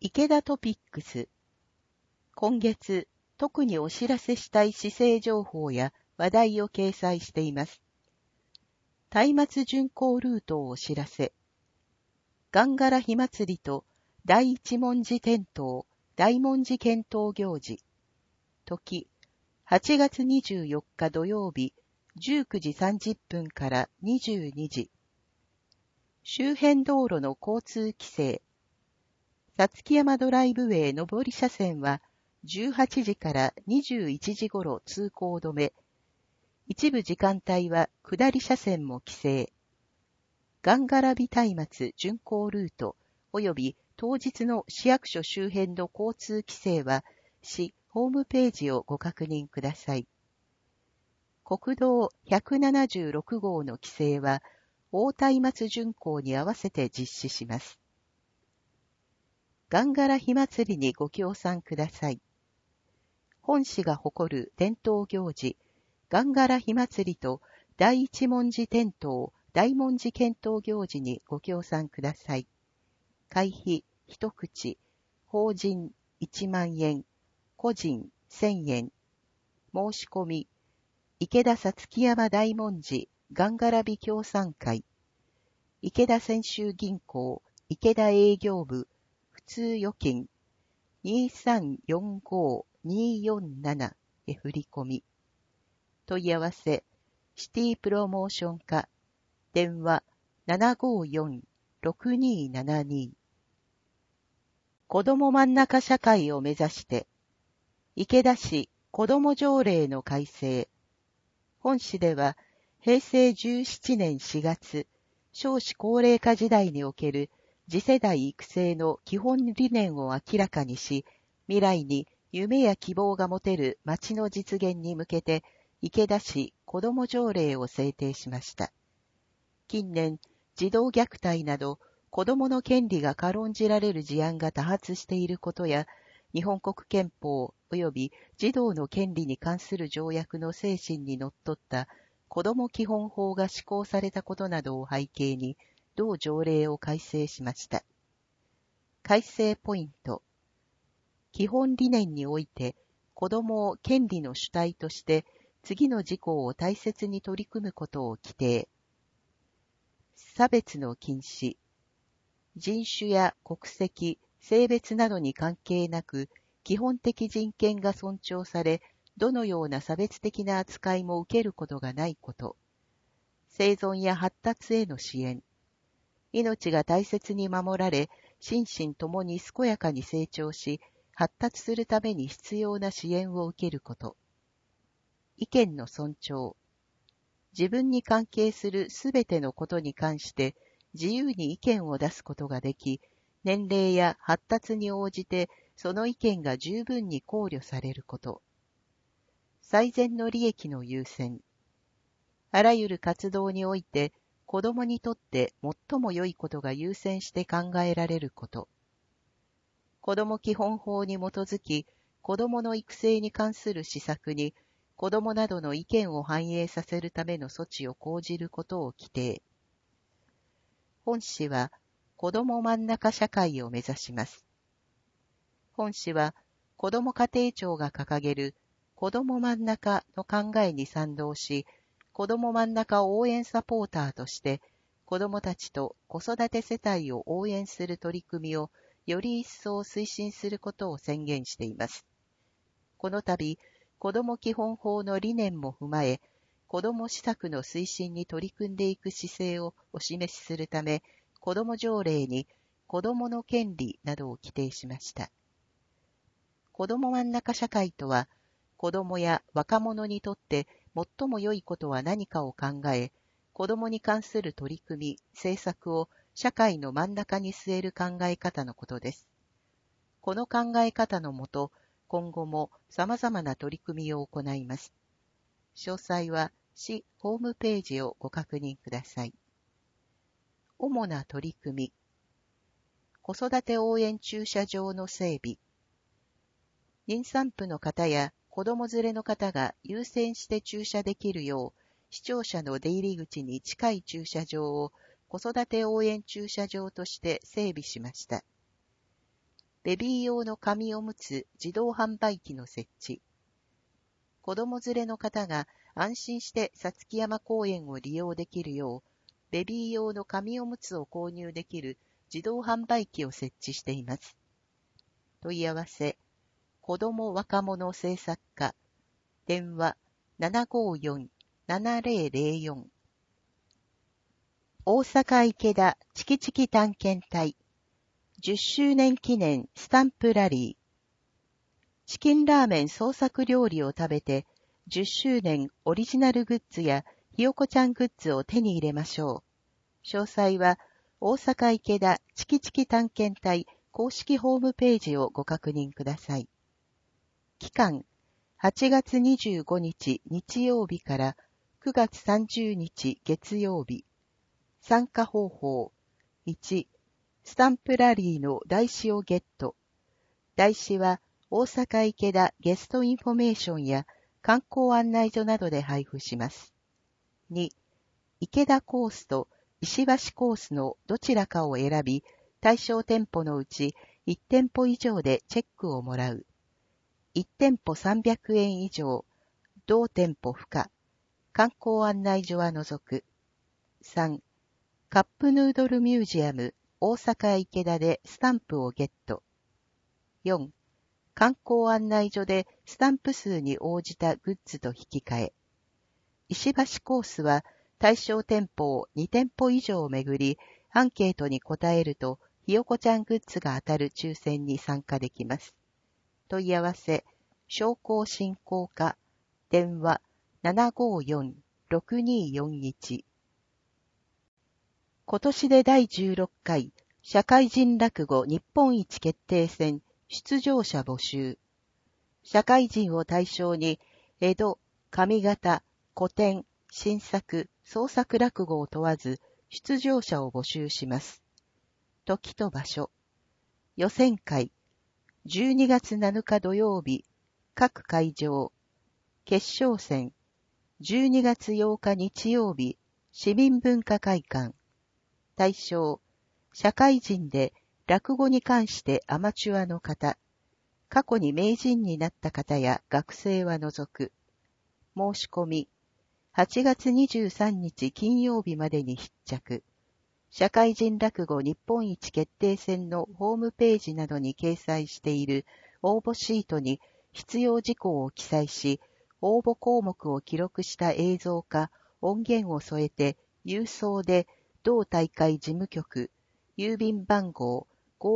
池田トピックス。今月、特にお知らせしたい市政情報や話題を掲載しています。松明巡行ルートをお知らせ。ガンガラ火祭りと第一文字点灯、大文字献灯行事。時、8月24日土曜日、19時30分から22時。周辺道路の交通規制。さつき山ドライブウェイ上り車線は18時から21時頃通行止め。一部時間帯は下り車線も規制。ガンガラビ松明巡行ルート及び当日の市役所周辺の交通規制は市ホームページをご確認ください。国道176号の規制は大松明巡行に合わせて実施します。ガンガラ火祭りにご協賛ください。本市が誇る伝統行事、ガンガラ火祭りと第一文字点灯、大文字献灯行事にご協賛ください。会費一口、法人1万円、個人1000円。申し込み、池田さつき山大文字ガンガラ火協賛会、池田泉州銀行、池田営業部、普通預金、2345247へ振り込み。問い合わせ、シティプロモーション課、電話754-6272。子ども真ん中社会を目指して、池田市子ども条例の改正。本市では、平成17年4月、少子高齢化時代における次世代育成の基本理念を明らかにし、未来に夢や希望が持てる町の実現に向けて、池田市子ども条例を制定しました。近年、児童虐待など子どもの権利が軽んじられる事案が多発していることや、日本国憲法及び児童の権利に関する条約の精神にのっとった子ども基本法が施行されたことなどを背景に、同条例を改正しました。改正ポイント。基本理念において、子どもを権利の主体として次の事項を大切に取り組むことを規定。差別の禁止。人種や国籍、性別などに関係なく、基本的人権が尊重され、どのような差別的な扱いも受けることがないこと。生存や発達への支援。命が大切に守られ、心身ともに健やかに成長し、発達するために必要な支援を受けること。意見の尊重。自分に関係するすべてのことに関して自由に意見を出すことができ、年齢や発達に応じてその意見が十分に考慮されること。最善の利益の優先。あらゆる活動において、子どもにとって最も良いことが優先して考えられること。子ども基本法に基づき、子どもの育成に関する施策に、子どもなどの意見を反映させるための措置を講じることを規定。本市は、子ども真ん中社会を目指します。本市は、子ども家庭庁が掲げる、子ども真ん中の考えに賛同し、子ども真ん中応援サポーターとして、子どもたちと子育て世帯を応援する取り組みをより一層推進することを宣言しています。この度、子ども基本法の理念も踏まえ、子ども施策の推進に取り組んでいく姿勢をお示しするため、子ども条例に子どもの権利などを規定しました。子ども真ん中社会とは、子どもや若者にとって最も良いことは何かを考え、子どもに関する取り組み、政策を社会の真ん中に据える考え方のことです。この考え方のもと、今後も様々な取り組みを行います。詳細は市ホームページをご確認ください。主な取り組み。子育て応援駐車場の整備。妊産婦の方や子供連れの方が優先して駐車できるよう、視聴者の出入り口に近い駐車場を子育て応援駐車場として整備しました。 ベビー用の紙おむつ自動販売機の設置。子供連れの方が安心してさつき山公園を利用できるよう、ベビー用の紙おむつを購入できる自動販売機を設置しています。問い合わせ、子ども若者政策課、電話 754-7004。大阪池田チキチキ探検隊、10周年記念スタンプラリー。チキンラーメン創作料理を食べて、10周年オリジナルグッズやひよこちゃんグッズを手に入れましょう。詳細は、大阪池田チキチキ探検隊公式ホームページをご確認ください。期間、8月25日日曜日から9月30日月曜日。参加方法。1、スタンプラリーの台紙をゲット。台紙は大阪池田ゲストインフォメーションや観光案内所などで配布します。2、池田コースと石橋コースのどちらかを選び、対象店舗のうち1店舗以上でチェックをもらう。1店舗300円以上、同店舗不可。観光案内所は除く。3、カップヌードルミュージアム大阪池田でスタンプをゲット。4、観光案内所でスタンプ数に応じたグッズと引き換え。石橋コースは対象店舗を2店舗以上巡り、アンケートに答えると、ひよこちゃんグッズが当たる抽選に参加できます。問い合わせ、商工振興課、電話 754-6241。今年で第16回、社会人落語日本一決定戦出場者募集。社会人を対象に、江戸、上方、古典、新作、創作落語を問わず、出場者を募集します。時と場所。予選会。12月7日土曜日、各会場。決勝戦。12月8日日曜日、市民文化会館。対象。社会人で落語に関してアマチュアの方。過去に名人になった方や学生は除く。申し込み。8月23日金曜日までに必着。社会人落語日本一決定戦のホームページなどに掲載している応募シートに必要事項を記載し、応募項目を記録した映像か音源を添えて郵送で同大会事務局、郵便番号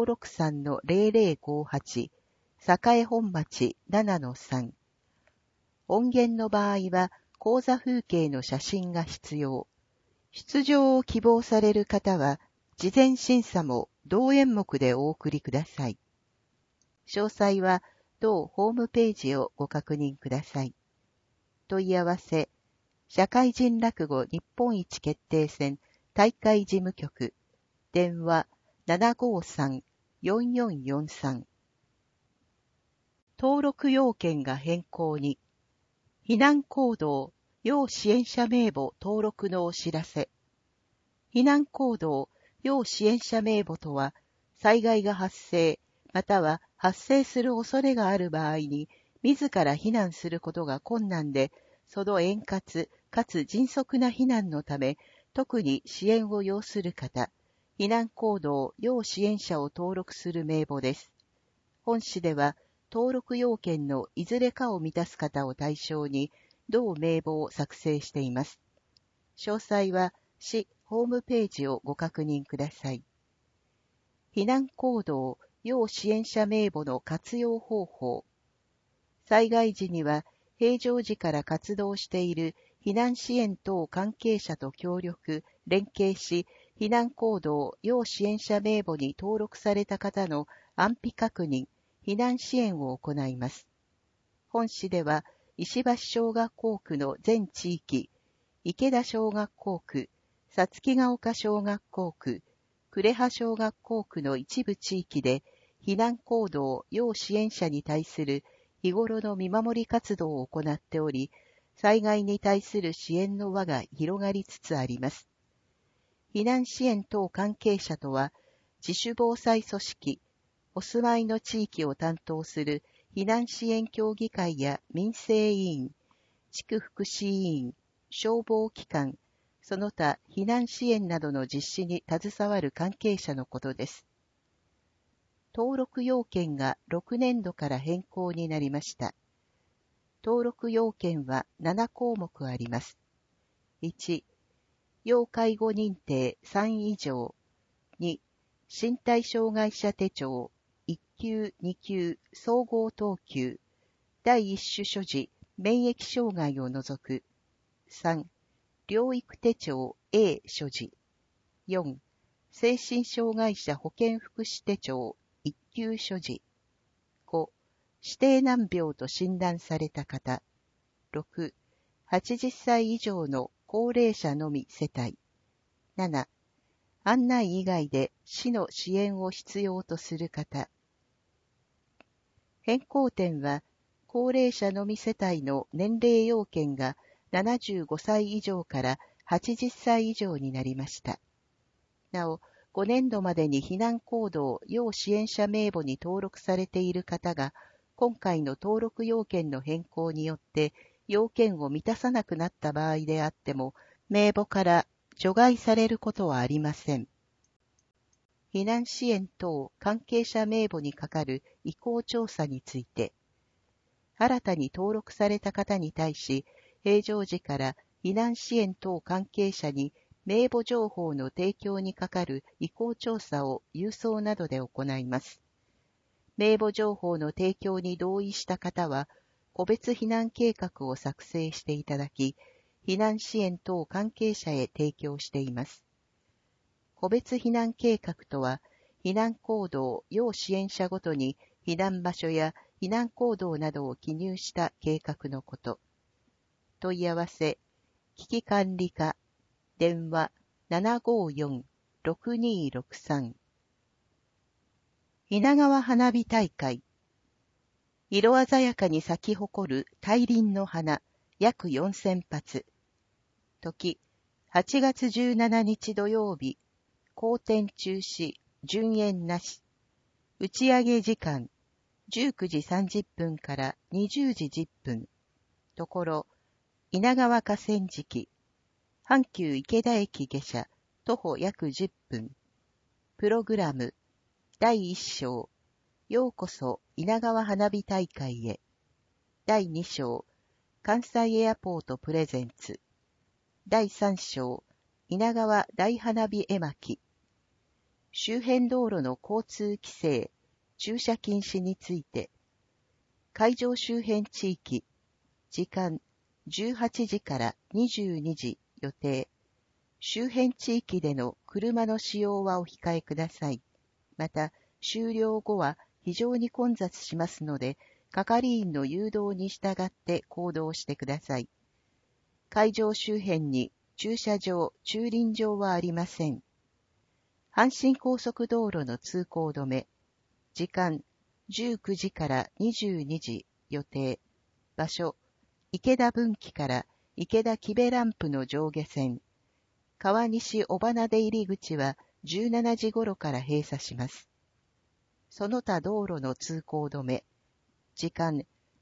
563-0058、栄本町 7-3。音源の場合は講座風景の写真が必要。出場を希望される方は、事前審査も同演目でお送りください。詳細は、同ホームページをご確認ください。問い合わせ、社会人落語日本一決定戦大会事務局、電話 753-4443。登録要件が変更に、避難行動要支援者名簿登録のお知らせ。避難行動要支援者名簿とは、災害が発生、または発生する恐れがある場合に、自ら避難することが困難で、その円滑かつ迅速な避難のため、特に支援を要する方、避難行動要支援者を登録する名簿です。本市では、登録要件のいずれかを満たす方を対象に、同名簿を作成しています。詳細は、市ホームページをご確認ください。避難行動要支援者名簿の活用方法。災害時には、平常時から活動している避難支援等関係者と協力、連携し、避難行動要支援者名簿に登録された方の安否確認、避難支援を行います。本市では、石橋小学校区の全地域、池田小学校区、さつきが丘小学校区、呉羽小学校区の一部地域で、避難行動要支援者に対する日頃の見守り活動を行っており、災害に対する支援の輪が広がりつつあります。避難支援等関係者とは、自主防災組織、 お住まいの地域を担当する避難支援協議会や民生委員、地区福祉委員、消防機関、その他避難支援などの実施に携わる関係者のことです。登録要件が6年度から変更になりました。登録要件は7項目あります。1、要介護認定3以上。2、身体障害者手帳1級2級総合等級第1種所持免疫障害を除く。3、療育手帳 A 所持。4、精神障害者保健福祉手帳1級所持。5、指定難病と診断された方。6、80歳以上の高齢者のみ世帯。7、案内以外で市の支援を必要とする方。変更点は、高齢者のみ世帯の年齢要件が75歳以上から80歳以上になりました。なお、5年度までに避難行動要支援者名簿に登録されている方が、今回の登録要件の変更によって要件を満たさなくなった場合であっても、名簿から除外されることはありません。避難支援等関係者名簿にかかる意向調査について、新たに登録された方に対し、平常時から避難支援等関係者に名簿情報の提供にかかる意向調査を郵送などで行います。名簿情報の提供に同意した方は、個別避難計画を作成していただき、避難支援等関係者へ提供しています。個別避難計画とは、避難行動要支援者ごとに避難場所や避難行動などを記入した計画のこと。問い合わせ、危機管理課、電話754-6263。稲川花火大会。色鮮やかに咲き誇る大輪の花、約4000発。時、8月17日土曜日、公展中止、順延なし。打ち上げ時間、19時30分から20時10分。ところ、稲川河川敷。阪急池田駅下車、徒歩約10分。プログラム、第1章、ようこそ稲川花火大会へ。第2章、関西エアポートプレゼンツ。第3章、稲川大花火絵巻。周辺道路の交通規制、駐車禁止について。会場周辺地域、時間18時から22時予定。周辺地域での車の使用はお控えください。また、終了後は非常に混雑しますので、係員の誘導に従って行動してください。会場周辺に駐車場、駐輪場はありません。阪神高速道路の通行止め。時間19時から22時予定。場所、池田分岐から池田木部ランプの上下線。川西尾花出入り口は17時頃から閉鎖します。その他道路の通行止め。時間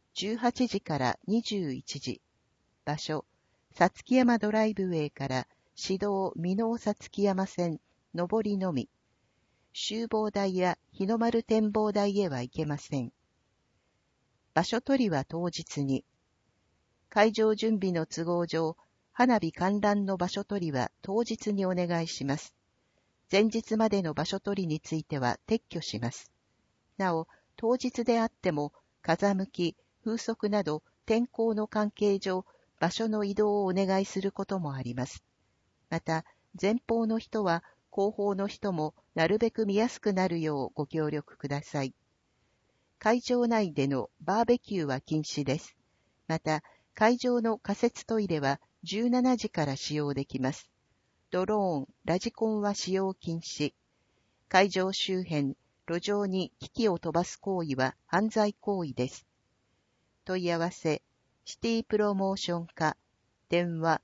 18時から21時。場所、さつき山ドライブウェイから市道箕面さつき山線上りのみ。集望台や日の丸展望台へは行けません。場所取りは当日に。会場準備の都合上、花火観覧の場所取りは当日にお願いします。前日までの場所取りについては撤去します。なお、当日であっても、風向き、風速など天候の関係上、場所の移動をお願いすることもあります。また、前方の人は後方の人もなるべく見やすくなるようご協力ください。会場内でのバーベキューは禁止です。また、会場の仮設トイレは17時から使用できます。ドローン、ラジコンは使用禁止。会場周辺、路上に機器を飛ばす行為は犯罪行為です。問い合わせ、シティプロモーション課、電話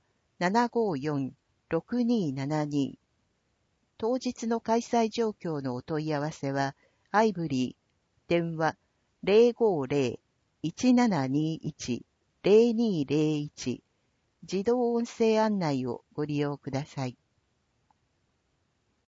754-6272。当日の開催状況のお問い合わせは、アイブリ電話050-1721-0201自動音声案内をご利用ください。